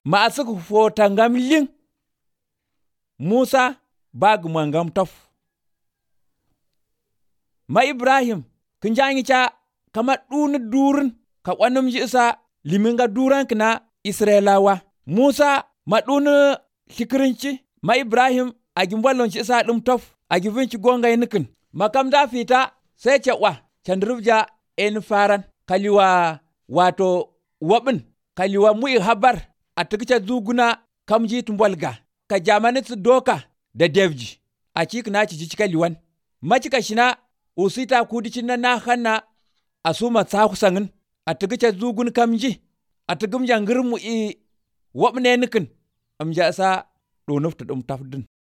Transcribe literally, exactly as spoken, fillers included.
ma asik fota ngam ling Musa ba guma ngam tof. Ma Ibrahim kinjangi cha kama ɗuni durin ka ƙwanum ji isa liminga duran kina Israelawa. Musa ma ɗuni likirinci ma Ibrahim a gimbalon ci isa ɗum tof a givinci gongay nikin. Makam da fita sai ce wa chandrubja en faran kaliwa wato wabin kaliwa mu'i habar a tikce zuguna kamji tumbolga ka jamani su doka da devji a cikina ci cika liwan. Macika shina usita kudicin na na hanna a suma sakusangin a tikce zugun kamji a tigum jangir mu'i wabne nikin amja sa ɗonufta ɗum tafdin.